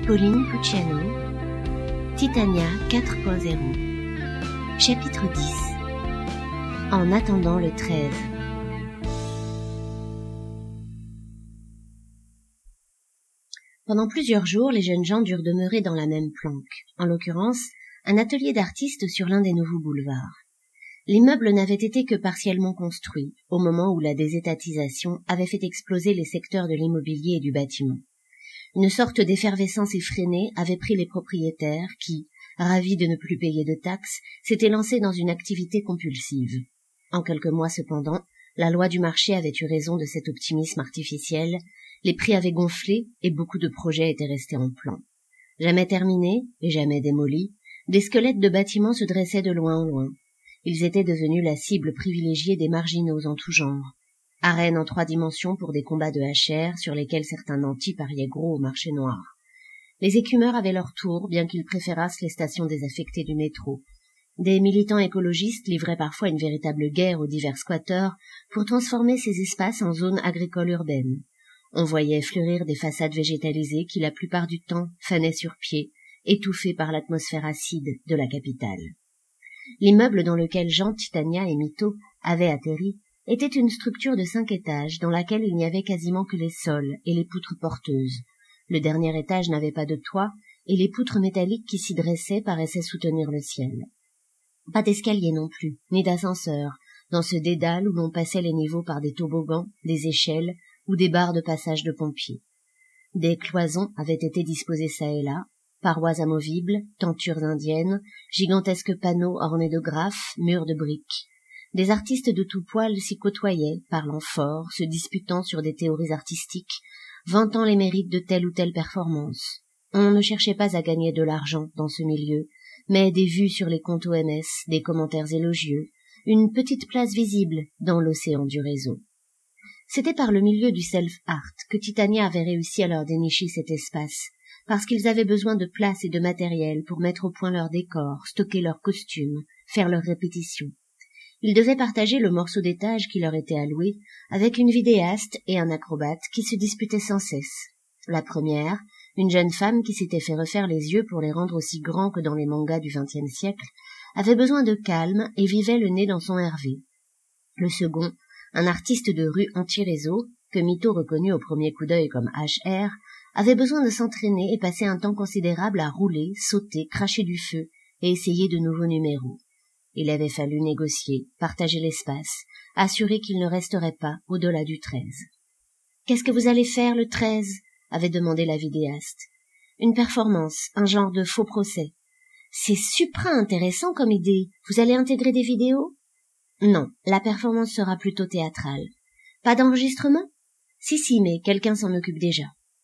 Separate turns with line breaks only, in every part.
Pauline Pucciano, Titania 4.0, chapitre 10. En attendant le 13. Pendant plusieurs jours, les jeunes gens durent demeurer dans la même planque, en l'occurrence, un atelier d'artistes sur l'un des nouveaux boulevards. L'immeuble n'avait été que partiellement construit, au moment où la désétatisation avait fait exploser les secteurs de l'immobilier et du bâtiment. Une sorte d'effervescence effrénée avait pris les propriétaires qui, ravis de ne plus payer de taxes, s'étaient lancés dans une activité compulsive. En quelques mois cependant, la loi du marché avait eu raison de cet optimisme artificiel, les prix avaient gonflé et beaucoup de projets étaient restés en plan. Jamais terminés et jamais démolis, des squelettes de bâtiments se dressaient de loin en loin. Ils étaient devenus la cible privilégiée des marginaux en tout genre. Arène en 3 dimensions pour des combats de HR sur lesquels certains nantis pariaient gros au marché noir. Les écumeurs avaient leur tour, bien qu'ils préférassent les stations désaffectées du métro. Des militants écologistes livraient parfois une véritable guerre aux divers squatteurs pour transformer ces espaces en zones agricoles urbaines. On voyait fleurir des façades végétalisées qui la plupart du temps fanaient sur pied, étouffées par l'atmosphère acide de la capitale. L'immeuble dans lequel Jean, Titania et Mito avaient atterri était une structure de 5 étages dans laquelle il n'y avait quasiment que les sols et les poutres porteuses. Le dernier étage n'avait pas de toit et les poutres métalliques qui s'y dressaient paraissaient soutenir le ciel. Pas d'escalier non plus, ni d'ascenseur, dans ce dédale où l'on passait les niveaux par des toboggans, des échelles ou des barres de passage de pompiers. Des cloisons avaient été disposées çà et là, parois amovibles, tentures indiennes, gigantesques panneaux ornés de graphes, murs de briques. Des artistes de tout poil s'y côtoyaient, parlant fort, se disputant sur des théories artistiques, vantant les mérites de telle ou telle performance. On ne cherchait pas à gagner de l'argent dans ce milieu, mais des vues sur les comptes OMS, des commentaires élogieux, une petite place visible dans l'océan du réseau. C'était par le milieu du self-art que Titania avait réussi à leur dénicher cet espace, parce qu'ils avaient besoin de place et de matériel pour mettre au point leurs décors, stocker leurs costumes, faire leurs répétitions. Ils devaient partager le morceau d'étage qui leur était alloué avec une vidéaste et un acrobate qui se disputaient sans cesse. La première, une jeune femme qui s'était fait refaire les yeux pour les rendre aussi grands que dans les mangas du XXe siècle, avait besoin de calme et vivait le nez dans son Hervé. Le second, un artiste de rue anti-réseau, que Mito reconnut au premier coup d'œil comme HR, avait besoin de s'entraîner et passer un temps considérable à rouler, sauter, cracher du feu et essayer de nouveaux numéros. Il avait fallu négocier, partager l'espace, assurer qu'il ne resterait pas au-delà du 13. « Qu'est-ce que vous allez faire le 13 ?» avait demandé la vidéaste. « Une performance, un genre de faux procès. »« C'est supra intéressant comme idée. Vous allez intégrer des vidéos ?»« Non, la performance sera plutôt théâtrale. »« Pas d'enregistrement ?»« Si, mais quelqu'un s'en occupe déjà. »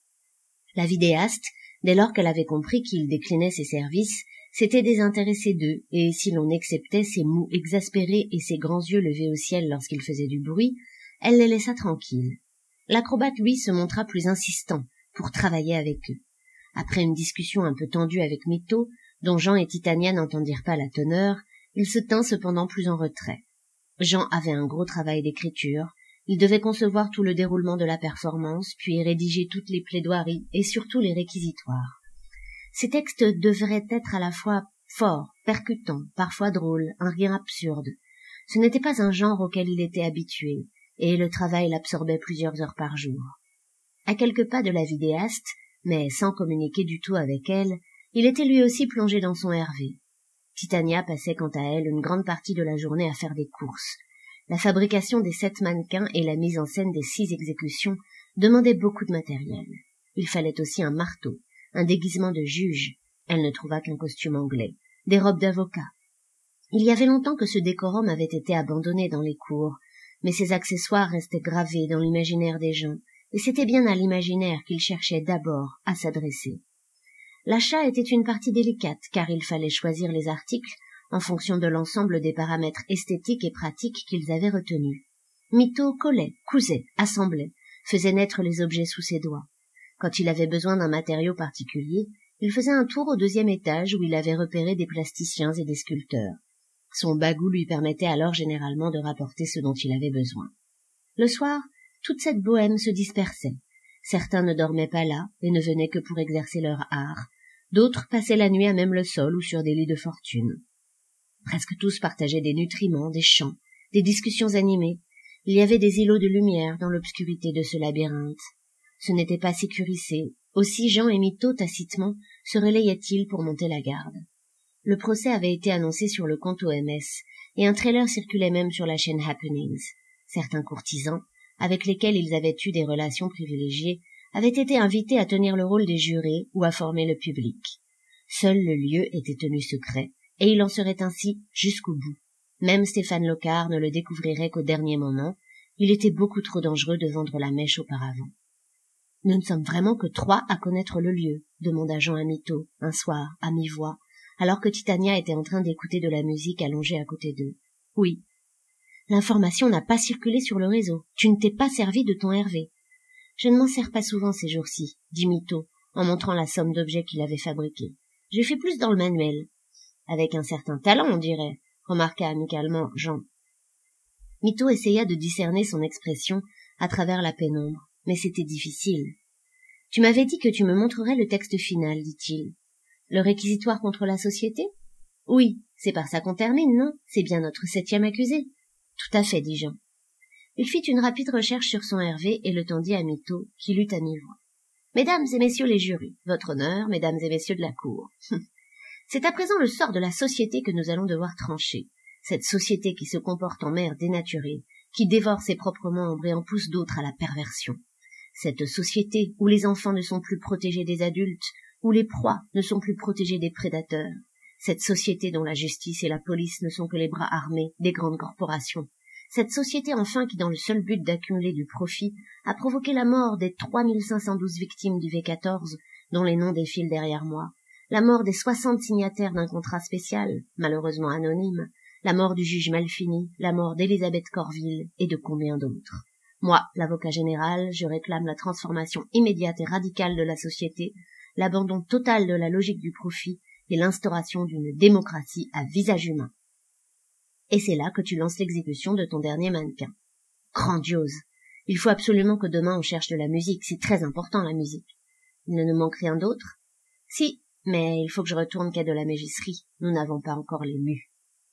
La vidéaste, dès lors qu'elle avait compris qu'il déclinait ses services, s'était désintéressée d'eux, et si l'on exceptait ses mous exaspérés et ses grands yeux levés au ciel lorsqu'il faisait du bruit, elle les laissa tranquilles. L'acrobate, lui, se montra plus insistant pour travailler avec eux. Après une discussion un peu tendue avec Mito, dont Jean et Titania n'entendirent pas la teneur, il se tint cependant plus en retrait. Jean avait un gros travail d'écriture, il devait concevoir tout le déroulement de la performance, puis rédiger toutes les plaidoiries et surtout les réquisitoires. Ces textes devraient être à la fois forts, percutants, parfois drôles, un rire absurde. Ce n'était pas un genre auquel il était habitué, et le travail l'absorbait plusieurs heures par jour. À quelques pas de la vidéaste, mais sans communiquer du tout avec elle, il était lui aussi plongé dans son Hervé. Titania passait quant à elle une grande partie de la journée à faire des courses. La fabrication des 7 mannequins et la mise en scène des 6 exécutions demandaient beaucoup de matériel. Il fallait aussi un marteau, un déguisement de juge, elle ne trouva qu'un costume anglais, des robes d'avocat. Il y avait longtemps que ce décorum avait été abandonné dans les cours, mais ces accessoires restaient gravés dans l'imaginaire des gens, et c'était bien à l'imaginaire qu'ils cherchaient d'abord à s'adresser. L'achat était une partie délicate, car il fallait choisir les articles en fonction de l'ensemble des paramètres esthétiques et pratiques qu'ils avaient retenus. Mito collait, cousait, assemblait, faisait naître les objets sous ses doigts. Quand il avait besoin d'un matériau particulier, il faisait un tour au 2e étage où il avait repéré des plasticiens et des sculpteurs. Son bagou lui permettait alors généralement de rapporter ce dont il avait besoin. Le soir, toute cette bohème se dispersait. Certains ne dormaient pas là et ne venaient que pour exercer leur art. D'autres passaient la nuit à même le sol ou sur des lits de fortune. Presque tous partageaient des nutriments, des chants, des discussions animées. Il y avait des îlots de lumière dans l'obscurité de ce labyrinthe. Ce n'était pas sécurisé. Aussi Jean et Mito, tacitement, se relayaient-ils pour monter la garde. Le procès avait été annoncé sur le compte OMS, et un trailer circulait même sur la chaîne Happenings. Certains courtisans, avec lesquels ils avaient eu des relations privilégiées, avaient été invités à tenir le rôle des jurés ou à former le public. Seul le lieu était tenu secret, et il en serait ainsi jusqu'au bout. Même Stéphane Locard ne le découvrirait qu'au dernier moment. Il était beaucoup trop dangereux de vendre la mèche auparavant. « Nous ne sommes vraiment que 3 à connaître le lieu, demanda Jean à Mito, un soir, à mi-voix, alors que Titania était en train d'écouter de la musique allongée à côté d'eux. « Oui. » « L'information n'a pas circulé sur le réseau. Tu ne t'es pas servi de ton Hervé. »« Je ne m'en sers pas souvent ces jours-ci, » dit Mito, en montrant la somme d'objets qu'il avait fabriqués. « Je fais plus dans le manuel. »« Avec un certain talent, on dirait, » remarqua amicalement Jean. Mito essaya de discerner son expression à travers la pénombre, mais c'était difficile. « Tu m'avais dit que tu me montrerais le texte final, dit-il. Le réquisitoire contre la société ? Oui, c'est par ça qu'on termine, non ? C'est bien notre 7e accusé. Tout à fait, dit Jean. Il fit une rapide recherche sur son Hervé et le tendit à Mito, qui lut à mi-voix. Mesdames et messieurs les jurys, votre honneur, mesdames et messieurs de la cour. C'est à présent le sort de la société que nous allons devoir trancher. Cette société qui se comporte en mère dénaturée, qui dévore ses propres membres et en pousse d'autres à la perversion. Cette société où les enfants ne sont plus protégés des adultes, où les proies ne sont plus protégées des prédateurs. Cette société dont la justice et la police ne sont que les bras armés des grandes corporations. Cette société enfin qui, dans le seul but d'accumuler du profit, a provoqué la mort des 3512 victimes du V14, dont les noms défilent derrière moi, la mort des 60 signataires d'un contrat spécial, malheureusement anonyme, la mort du juge Malfini, la mort d'Elisabeth Corville et de combien d'autres. Moi, l'avocat général, je réclame la transformation immédiate et radicale de la société, l'abandon total de la logique du profit et l'instauration d'une démocratie à visage humain. Et c'est là que tu lances l'exécution de ton dernier mannequin. Grandiose. Il faut absolument que demain on cherche de la musique, c'est très important la musique. Il ne nous manque rien d'autre? Si, mais il faut que je retourne quai de la Mégisserie, nous n'avons pas encore les mus.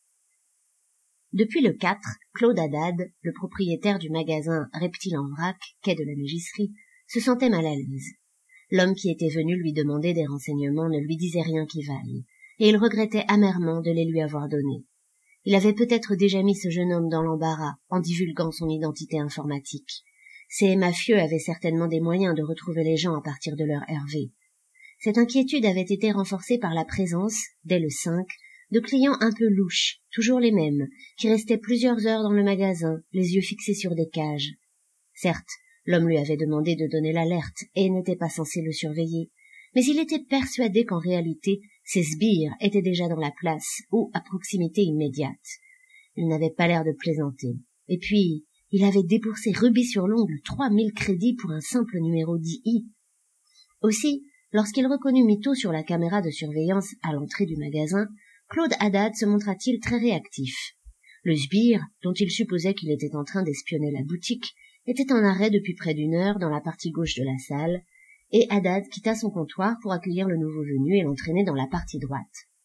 Depuis le 4, Claude Haddad, le propriétaire du magasin Reptile en vrac, quai de la Mégisserie, se sentait mal à l'aise. L'homme qui était venu lui demander des renseignements ne lui disait rien qui vaille, et il regrettait amèrement de les lui avoir donnés. Il avait peut-être déjà mis ce jeune homme dans l'embarras en divulguant son identité informatique. Ces mafieux avaient certainement des moyens de retrouver les gens à partir de leur Hervé. Cette inquiétude avait été renforcée par la présence, dès le 5, de clients un peu louches, toujours les mêmes, qui restaient plusieurs heures dans le magasin, les yeux fixés sur des cages. Certes, l'homme lui avait demandé de donner l'alerte et n'était pas censé le surveiller, mais il était persuadé qu'en réalité, ces sbires étaient déjà dans la place ou à proximité immédiate. Il n'avait pas l'air de plaisanter. Et puis, il avait déboursé rubis sur l'ongle 3000 crédits pour un simple numéro d'II. Aussi, lorsqu'il reconnut Mito sur la caméra de surveillance à l'entrée du magasin, Claude Haddad se montra-t-il très réactif. Le sbire, dont il supposait qu'il était en train d'espionner la boutique, était en arrêt depuis près d'1 heure dans la partie gauche de la salle, et Haddad quitta son comptoir pour accueillir le nouveau venu et l'entraîner dans la partie droite.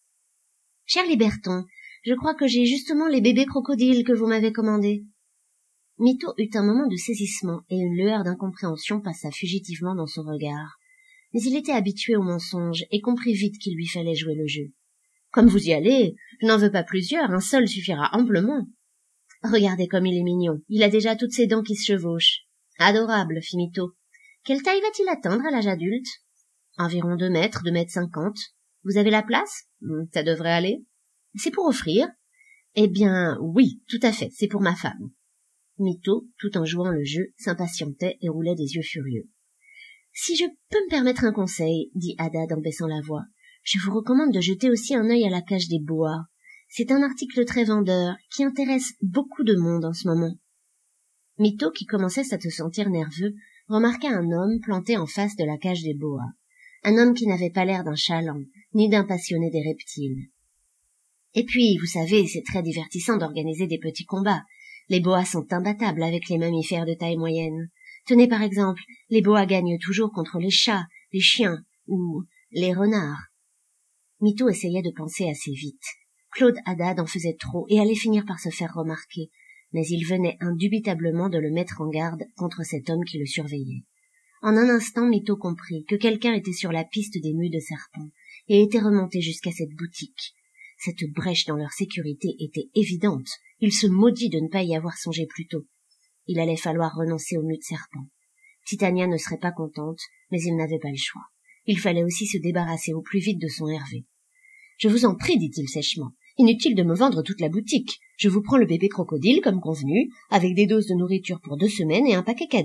« Cher Liberton, je crois que j'ai justement les bébés crocodiles que vous m'avez commandés. » Mito eut un moment de saisissement et une lueur d'incompréhension passa fugitivement dans son regard. Mais il était habitué au mensonge et comprit vite qu'il lui fallait jouer le jeu. « Comme vous y allez, je n'en veux pas plusieurs, un seul suffira amplement. » « Regardez comme il est mignon, il a déjà toutes ses dents qui se chevauchent. »« Adorable, fit Mito. » « Quelle taille va-t-il atteindre à l'âge adulte ? » ?»« Environ 2 mètres, 2,50 m. Vous avez la place ? » ?»« Ça devrait aller. »« C'est pour offrir ? » ?»« Eh bien, oui, tout à fait, c'est pour ma femme. » Mito, tout en jouant le jeu, s'impatientait et roulait des yeux furieux. « Si je peux me permettre un conseil, dit Haddad en baissant la voix, je vous recommande de jeter aussi un œil à la cage des boas. C'est un article très vendeur qui intéresse beaucoup de monde en ce moment. » Mito, qui commençait à se sentir nerveux, remarqua un homme planté en face de la cage des boas. Un homme qui n'avait pas l'air d'un chaland, ni d'un passionné des reptiles. Et puis, vous savez, c'est très divertissant d'organiser des petits combats. Les boas sont imbattables avec les mammifères de taille moyenne. Tenez par exemple, les boas gagnent toujours contre les chats, les chiens ou les renards. Mito essayait de penser assez vite. Claude Haddad en faisait trop et allait finir par se faire remarquer, mais il venait indubitablement de le mettre en garde contre cet homme qui le surveillait. En un instant, Mito comprit que quelqu'un était sur la piste des mues de serpents et était remonté jusqu'à cette boutique. Cette brèche dans leur sécurité était évidente. Il se maudit de ne pas y avoir songé plus tôt. Il allait falloir renoncer aux mues de serpents. Titania ne serait pas contente, mais il n'avait pas le choix. Il fallait aussi se débarrasser au plus vite de son Hervé. « Je vous en prie, dit-il sèchement. Inutile de me vendre toute la boutique. Je vous prends le bébé crocodile, comme convenu, avec des doses de nourriture pour 2 semaines et un paquet cadeau. »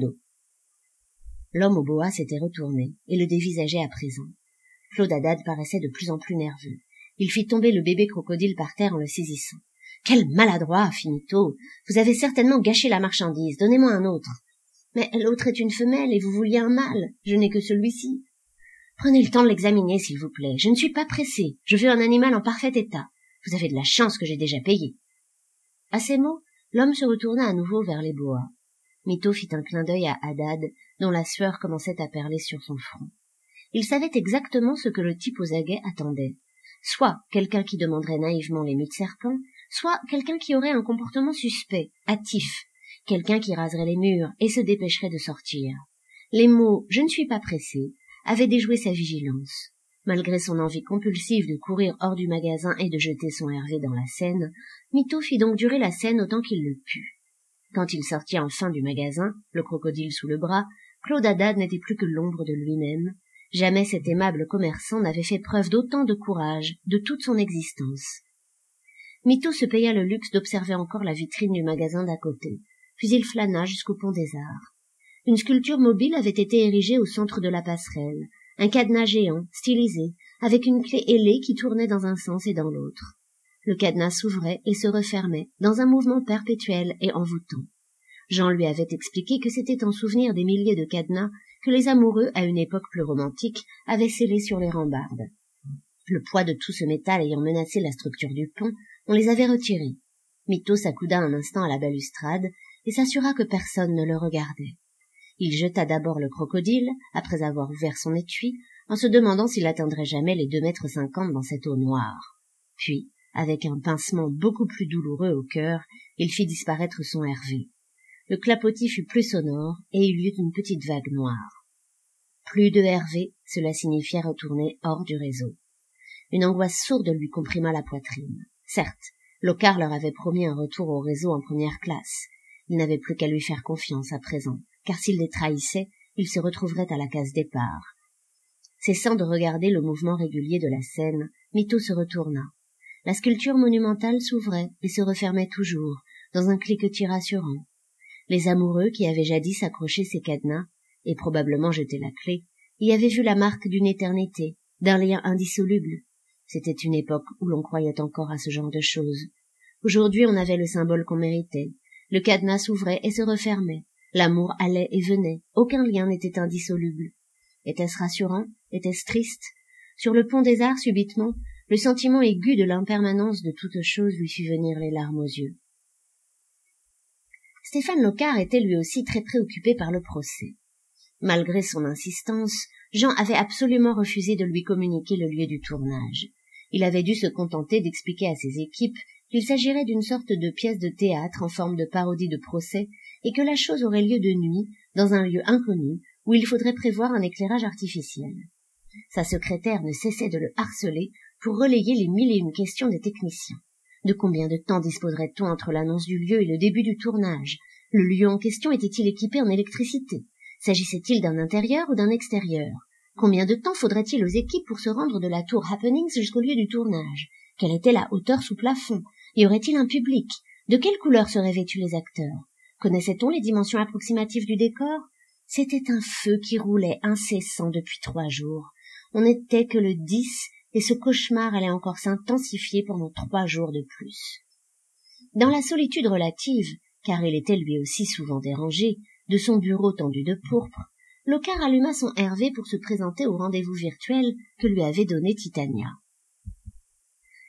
L'homme au boa s'était retourné et le dévisageait à présent. Claude Haddad paraissait de plus en plus nerveux. Il fit tomber le bébé crocodile par terre en le saisissant. « Quel maladroit, fit Mito. Vous avez certainement gâché la marchandise. Donnez-moi un autre. »« Mais l'autre est une femelle et vous vouliez un mâle. Je n'ai que celui-ci. »« Prenez le temps de l'examiner, s'il vous plaît. Je ne suis pas pressé. Je veux un animal en parfait état. Vous avez de la chance que j'ai déjà payé. » À ces mots, l'homme se retourna à nouveau vers les boas. Mito fit un clin d'œil à Haddad, dont la sueur commençait à perler sur son front. Il savait exactement ce que le type aux aguets attendait. Soit quelqu'un qui demanderait naïvement les mues de serpent, soit quelqu'un qui aurait un comportement suspect, hâtif, quelqu'un qui raserait les murs et se dépêcherait de sortir. Les mots « je ne suis pas pressé » avaient déjoué sa vigilance. Malgré son envie compulsive de courir hors du magasin et de jeter son Hervé dans la Seine, Mito fit donc durer la scène autant qu'il le put. Quand il sortit enfin du magasin, le crocodile sous le bras, Claude Haddad n'était plus que l'ombre de lui-même. Jamais cet aimable commerçant n'avait fait preuve d'autant de courage de toute son existence. Mito se paya le luxe d'observer encore la vitrine du magasin d'à côté, puis il flâna jusqu'au pont des Arts. Une sculpture mobile avait été érigée au centre de la passerelle, un cadenas géant, stylisé, avec une clé ailée qui tournait dans un sens et dans l'autre. Le cadenas s'ouvrait et se refermait, dans un mouvement perpétuel et envoûtant. Jean lui avait expliqué que c'était en souvenir des milliers de cadenas que les amoureux, à une époque plus romantique, avaient scellés sur les rambardes. Le poids de tout ce métal ayant menacé la structure du pont, on les avait retirés. Mito s'accouda un instant à la balustrade et s'assura que personne ne le regardait. Il jeta d'abord le crocodile, après avoir ouvert son étui, en se demandant s'il atteindrait jamais les 2,50 m dans cette eau noire. Puis, avec un pincement beaucoup plus douloureux au cœur, il fit disparaître son Hervé. Le clapotis fut plus sonore, et il y eut une petite vague noire. Plus de Hervé, cela signifiait retourner hors du réseau. Une angoisse sourde lui comprima la poitrine. Certes, Locard leur avait promis un retour au réseau en première classe. Il n'avait plus qu'à lui faire confiance à présent, car s'il les trahissait, il se retrouverait à la case départ. Cessant de regarder le mouvement régulier de la scène, Mito se retourna. La sculpture monumentale s'ouvrait et se refermait toujours, dans un cliquetis rassurant. Les amoureux qui avaient jadis accroché ces cadenas, et probablement jeté la clé, y avaient vu la marque d'une éternité, d'un lien indissoluble. C'était une époque où l'on croyait encore à ce genre de choses. Aujourd'hui on avait le symbole qu'on méritait. Le cadenas s'ouvrait et se refermait. L'amour allait et venait. Aucun lien n'était indissoluble. Était-ce rassurant? Était-ce triste? Sur le pont des Arts, subitement, le sentiment aigu de l'impermanence de toute chose lui fit venir les larmes aux yeux. Stéphane Locard était lui aussi très préoccupé par le procès. Malgré son insistance, Jean avait absolument refusé de lui communiquer le lieu du tournage. Il avait dû se contenter d'expliquer à ses équipes qu'il s'agirait d'une sorte de pièce de théâtre en forme de parodie de procès et que la chose aurait lieu de nuit, dans un lieu inconnu, où il faudrait prévoir un éclairage artificiel. Sa secrétaire ne cessait de le harceler pour relayer les 1001 questions des techniciens. De combien de temps disposerait-on entre l'annonce du lieu et le début du tournage? Le lieu en question était-il équipé en électricité? S'agissait-il d'un intérieur ou d'un extérieur? Combien de temps faudrait-il aux équipes pour se rendre de la tour Happenings jusqu'au lieu du tournage? Quelle était la hauteur sous plafond? Y aurait-il un public? De quelle couleur seraient vêtus les acteurs? Connaissait-on les dimensions approximatives du décor? C'était un feu qui roulait incessant depuis 3 jours. On n'était que le 10 et ce cauchemar allait encore s'intensifier pendant 3 jours de plus. Dans la solitude relative, car il était lui aussi souvent dérangé, de son bureau tendu de pourpre, Locard alluma son Hervé pour se présenter au rendez-vous virtuel que lui avait donné Titania.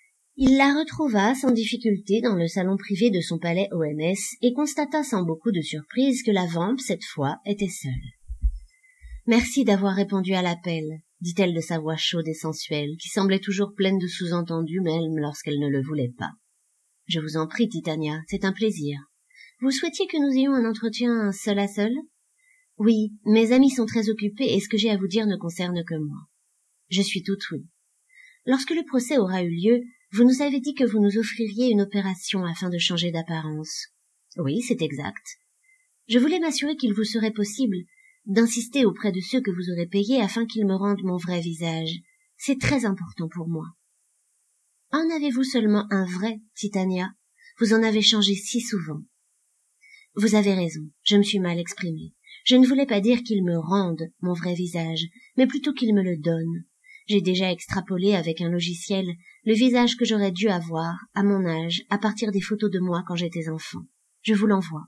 Il la retrouva sans difficulté dans le salon privé de son palais OMS et constata sans beaucoup de surprise que la vampe, cette fois, était seule. « Merci d'avoir répondu à l'appel », dit-elle de sa voix chaude et sensuelle, qui semblait toujours pleine de sous-entendus même lorsqu'elle ne le voulait pas. « Je vous en prie, Titania, c'est un plaisir. Vous souhaitiez que nous ayons un entretien seul à seul ? Oui, mes amis sont très occupés et ce que j'ai à vous dire ne concerne que moi. Je suis toute oui. Lorsque le procès aura eu lieu, vous nous avez dit que vous nous offririez une opération afin de changer d'apparence. Oui, c'est exact. Je voulais m'assurer qu'il vous serait possible d'insister auprès de ceux que vous aurez payés afin qu'ils me rendent mon vrai visage. C'est très important pour moi. En avez-vous seulement un vrai, Titania? Vous en avez changé si souvent. Vous avez raison, je me suis mal exprimée. Je ne voulais pas dire qu'ils me rendent mon vrai visage, mais plutôt qu'ils me le donnent. J'ai déjà extrapolé avec un logiciel le visage que j'aurais dû avoir, à mon âge, à partir des photos de moi quand j'étais enfant. Je vous l'envoie.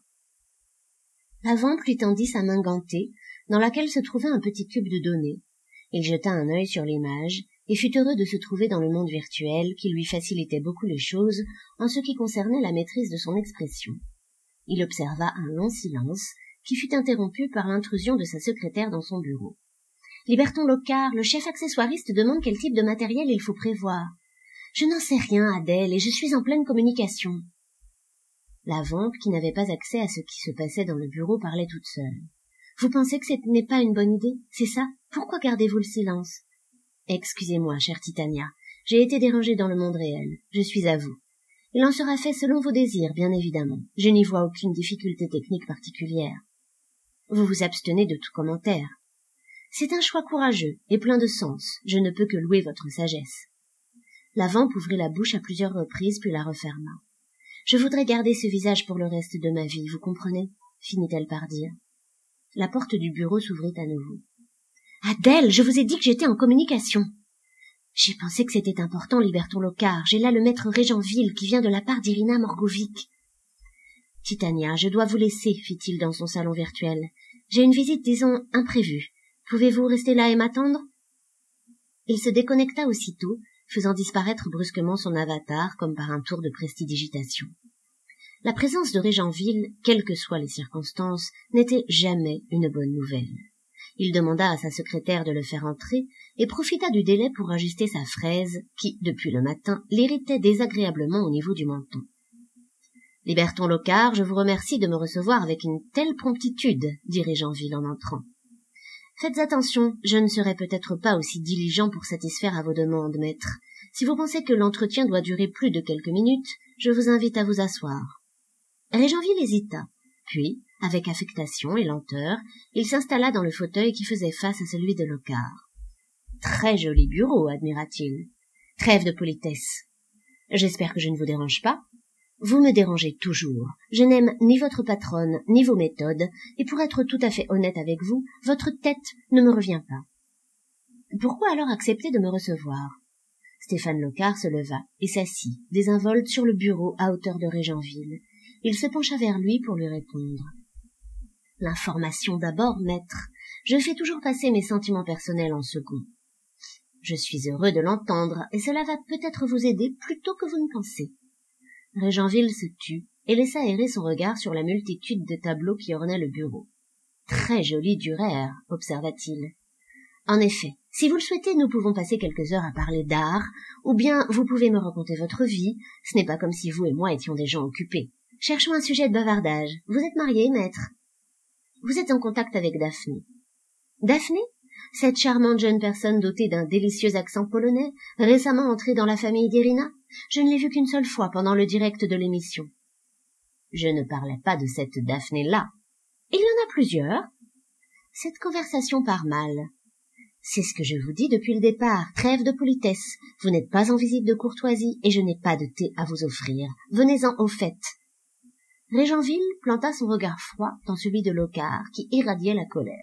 La vampe lui tendit sa main gantée, dans laquelle se trouvait un petit cube de données. Il jeta un œil sur l'image, et fut heureux de se trouver dans le monde virtuel qui lui facilitait beaucoup les choses en ce qui concernait la maîtrise de son expression. Il observa un long silence, qui fut interrompu par l'intrusion de sa secrétaire dans son bureau. « Liberton Locard, le chef accessoiriste demande quel type de matériel il faut prévoir. Je n'en sais rien, Adèle, et je suis en pleine communication. » La vampe, qui n'avait pas accès à ce qui se passait dans le bureau, parlait toute seule. « Vous pensez que ce n'est pas une bonne idée, c'est ça? Pourquoi gardez-vous le silence? » « Excusez-moi, chère Titania, j'ai été dérangée dans le monde réel. Je suis à vous. Il en sera fait selon vos désirs, bien évidemment. Je n'y vois aucune difficulté technique particulière. Vous vous abstenez de tout commentaire. C'est un choix courageux et plein de sens. Je ne peux que louer votre sagesse. » La vampe ouvrit la bouche à plusieurs reprises, puis la referma. « Je voudrais garder ce visage pour le reste de ma vie, vous comprenez ?» finit-elle par dire. La porte du bureau s'ouvrit à nouveau. « Adèle, je vous ai dit que j'étais en communication. »« J'ai pensé que c'était important, Liberton Locard. J'ai là le maître Régenville qui vient de la part d'Irina Morgovic. »« Titania, je dois vous laisser, fit-il dans son salon virtuel. J'ai une visite, disons, imprévue. Pouvez-vous rester là et m'attendre ?» Il se déconnecta aussitôt, faisant disparaître brusquement son avatar comme par un tour de prestidigitation. La présence de Régenville, quelles que soient les circonstances, n'était jamais une bonne nouvelle. Il demanda à sa secrétaire de le faire entrer et profita du délai pour ajuster sa fraise qui, depuis le matin, l'irritait désagréablement au niveau du menton. « Liberton Locard, je vous remercie de me recevoir avec une telle promptitude, » dit Régenville en entrant. « Faites attention, je ne serai peut-être pas aussi diligent pour satisfaire à vos demandes, maître. Si vous pensez que l'entretien doit durer plus de quelques minutes, je vous invite à vous asseoir. » Régenville hésita, puis, avec affectation et lenteur, il s'installa dans le fauteuil qui faisait face à celui de Locard. « Très joli bureau, admira-t-il. Trêve de politesse. J'espère que je ne vous dérange pas. Vous me dérangez toujours. Je n'aime ni votre patronne, ni vos méthodes, et pour être tout à fait honnête avec vous, votre tête ne me revient pas. Pourquoi alors accepter de me recevoir ?» Stéphane Locard se leva et s'assit, désinvolte sur le bureau à hauteur de Régenville. Il se pencha vers lui pour lui répondre. « L'information d'abord, maître. Je fais toujours passer mes sentiments personnels en second. Je suis heureux de l'entendre, et cela va peut-être vous aider plus tôt que vous ne pensez. » Régenville se tut et laissa errer son regard sur la multitude de tableaux qui ornaient le bureau. « Très joli Durer, observa-t-il. En effet, si vous le souhaitez, nous pouvons passer quelques heures à parler d'art, ou bien vous pouvez me raconter votre vie. Ce n'est pas comme si vous et moi étions des gens occupés. Cherchons un sujet de bavardage. Vous êtes marié, maître? Vous êtes en contact avec Daphné. Daphné? Cette charmante jeune personne dotée d'un délicieux accent polonais, récemment entrée dans la famille d'Irina? Je ne l'ai vue qu'une seule fois pendant le direct de l'émission. Je ne parlais pas de cette Daphné-là. Il y en a plusieurs. Cette conversation part mal. C'est ce que je vous dis depuis le départ. Trêve de politesse. Vous n'êtes pas en visite de courtoisie et je n'ai pas de thé à vous offrir. Venez-en au fait. Régenville planta son regard froid dans celui de Locard, qui irradiait la colère.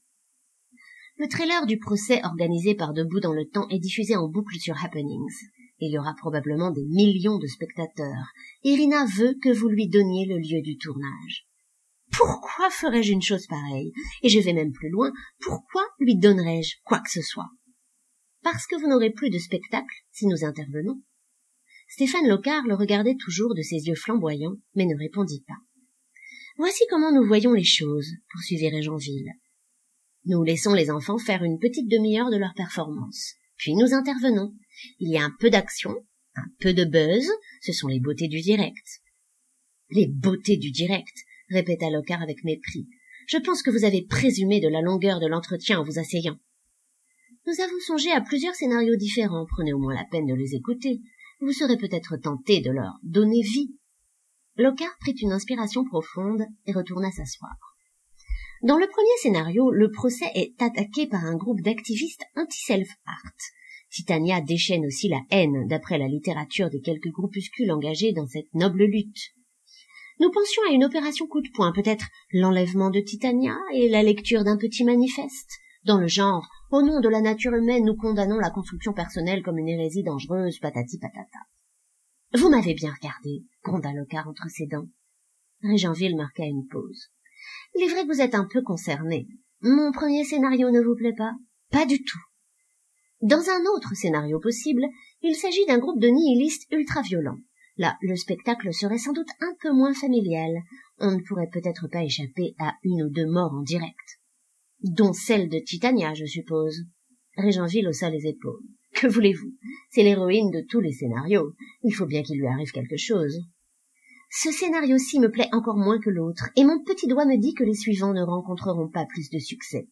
Le trailer du procès organisé par Debout dans le Temps est diffusé en boucle sur Happenings. Il y aura probablement des millions de spectateurs. Irina veut que vous lui donniez le lieu du tournage. Pourquoi ferais-je une chose pareille? Et je vais même plus loin. Pourquoi lui donnerais-je quoi que ce soit? Parce que vous n'aurez plus de spectacle si nous intervenons. Stéphane Locard le regardait toujours de ses yeux flamboyants, mais ne répondit pas. « Voici comment nous voyons les choses, » poursuivit Régenville. « Nous laissons les enfants faire une petite demi-heure de leur performance. Puis nous intervenons. Il y a un peu d'action, un peu de buzz, ce sont les beautés du direct. »« Les beautés du direct », répéta Locard avec mépris. « Je pense que vous avez présumé de la longueur de l'entretien en vous asseyant. »« Nous avons songé à plusieurs scénarios différents, prenez au moins la peine de les écouter. Vous serez peut-être tenté de leur donner vie. » Locard prit une inspiration profonde et retourna s'asseoir. Dans le premier scénario, le procès est attaqué par un groupe d'activistes anti-self-art. Titania déchaîne aussi la haine, d'après la littérature des quelques groupuscules engagés dans cette noble lutte. Nous pensions à une opération coup de poing, peut-être l'enlèvement de Titania et la lecture d'un petit manifeste. Dans le genre, au nom de la nature humaine, nous condamnons la construction personnelle comme une hérésie dangereuse, patati patata. « Vous m'avez bien regardé, » gronda Locard entre ses dents. Régenville marqua une pause. « Il est vrai que vous êtes un peu concerné. Mon premier scénario ne vous plaît pas ? Pas du tout. Dans un autre scénario possible, il s'agit d'un groupe de nihilistes ultra-violents. Là, le spectacle serait sans doute un peu moins familial. On ne pourrait peut-être pas échapper à une ou deux morts en direct. Dont celle de Titania, je suppose. » Régenville haussa les épaules. « Que voulez-vous ? C'est l'héroïne de tous les scénarios. Il faut bien qu'il lui arrive quelque chose. » Ce scénario-ci me plaît encore moins que l'autre, et mon petit doigt me dit que les suivants ne rencontreront pas plus de succès.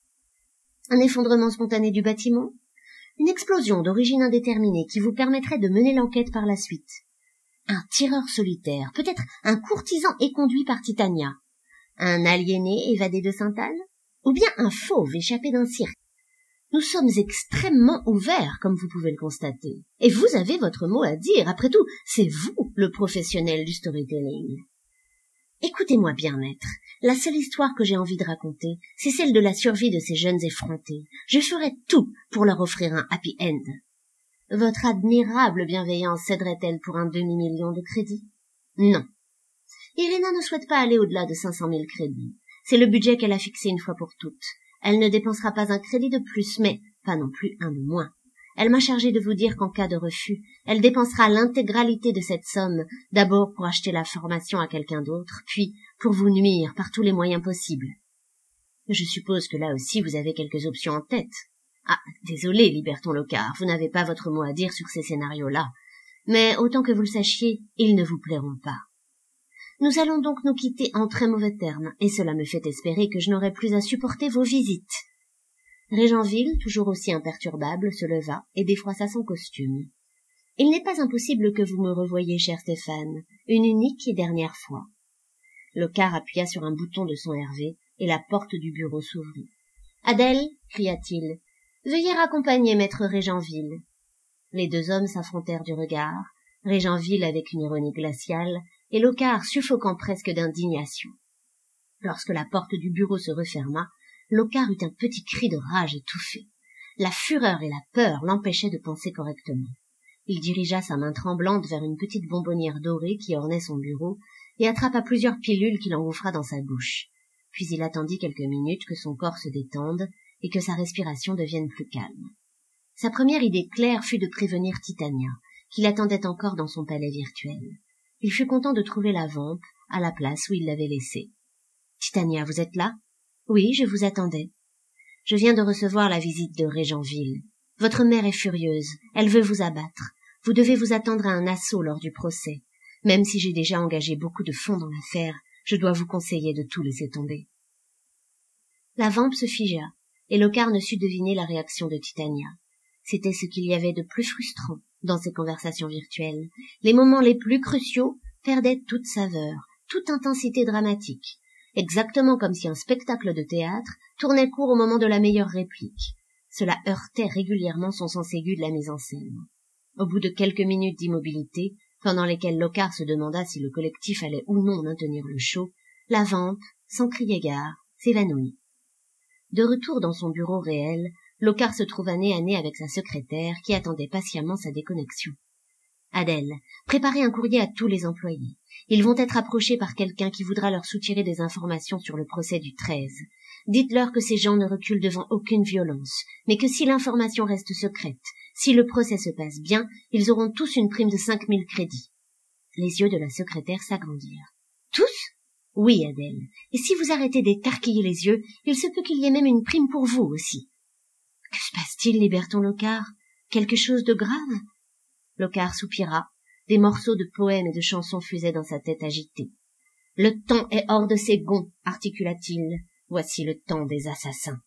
Un effondrement spontané du bâtiment ? Une explosion d'origine indéterminée qui vous permettrait de mener l'enquête par la suite. Un tireur solitaire, peut-être un courtisan éconduit par Titania. Un aliéné évadé de Sainte-Anne ? Ou bien un fauve échappé d'un cirque. Nous sommes extrêmement ouverts, comme vous pouvez le constater. Et vous avez votre mot à dire. Après tout, c'est vous le professionnel du storytelling. Écoutez-moi bien, maître. La seule histoire que j'ai envie de raconter, c'est celle de la survie de ces jeunes effrontés. Je ferai tout pour leur offrir un happy end. Votre admirable bienveillance céderait-elle pour un demi-million de crédits? Non. Irina ne souhaite pas aller au-delà de 500 000 crédits. C'est le budget qu'elle a fixé une fois pour toutes. Elle ne dépensera pas un crédit de plus, mais pas non plus un de moins. Elle m'a chargé de vous dire qu'en cas de refus, elle dépensera l'intégralité de cette somme, d'abord pour acheter la formation à quelqu'un d'autre, puis pour vous nuire par tous les moyens possibles. Je suppose que là aussi vous avez quelques options en tête. Ah, désolé, Liberton Locard, vous n'avez pas votre mot à dire sur ces scénarios-là. Mais autant que vous le sachiez, ils ne vous plairont pas. Nous allons donc nous quitter en très mauvais termes, et cela me fait espérer que je n'aurai plus à supporter vos visites. Régenville, toujours aussi imperturbable, se leva et défroissa son costume. Il n'est pas impossible que vous me revoyiez, cher Stéphane, une unique et dernière fois. Locard appuya sur un bouton de son Hervé, et la porte du bureau s'ouvrit. « Adèle, cria-t-il, veuillez raccompagner maître Régenville. » Les deux hommes s'affrontèrent du regard, Régenville avec une ironie glaciale, et Locard suffoquant presque d'indignation. Lorsque la porte du bureau se referma, Locard eut un petit cri de rage étouffé. La fureur et la peur l'empêchaient de penser correctement. Il dirigea sa main tremblante vers une petite bonbonnière dorée qui ornait son bureau et attrapa plusieurs pilules qu'il engouffra dans sa bouche. Puis il attendit quelques minutes que son corps se détende et que sa respiration devienne plus calme. Sa première idée claire fut de prévenir Titania, qui l'attendait encore dans son palais virtuel. Il fut content de trouver la vampe à la place où il l'avait laissée. « Titania, vous êtes là ? » ?»« Oui, je vous attendais. Je viens de recevoir la visite de Régenville. Votre mère est furieuse, elle veut vous abattre. Vous devez vous attendre à un assaut lors du procès. Même si j'ai déjà engagé beaucoup de fonds dans l'affaire, je dois vous conseiller de tout laisser tomber. » La vampe se figea, et Locard ne sut deviner la réaction de Titania. C'était ce qu'il y avait de plus frustrant dans ces conversations virtuelles. Les moments les plus cruciaux perdaient toute saveur, toute intensité dramatique, exactement comme si un spectacle de théâtre tournait court au moment de la meilleure réplique. Cela heurtait régulièrement son sens aigu de la mise en scène. Au bout de quelques minutes d'immobilité, pendant lesquelles Locard se demanda si le collectif allait ou non maintenir le show, la vampe, sans crier gare, s'évanouit. De retour dans son bureau réel, Locard se trouva nez à nez avec sa secrétaire qui attendait patiemment sa déconnexion. « Adèle, préparez un courrier à tous les employés. Ils vont être approchés par quelqu'un qui voudra leur soutirer des informations sur le procès du 13. Dites-leur que ces gens ne reculent devant aucune violence, mais que si l'information reste secrète, Si le procès se passe bien, ils auront tous une prime de 5000 crédits. Les yeux de la secrétaire s'agrandirent. Tous? Oui, Adèle. Et si vous arrêtez d'écarquiller les yeux, il se peut qu'il y ait même une prime pour vous aussi. Que se passe-t-il, Liberton Locard? Quelque chose de grave? Locard soupira. Des morceaux de poèmes et de chansons fusaient dans sa tête agitée. Le temps est hors de ses gonds, articula-t-il. Voici le temps des assassins.